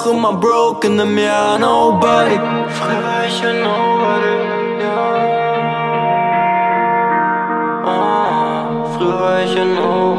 auch immer broke in einem Jahr, nobody. Früher war ich ja nobody, ja. Früher war ich ja nobody.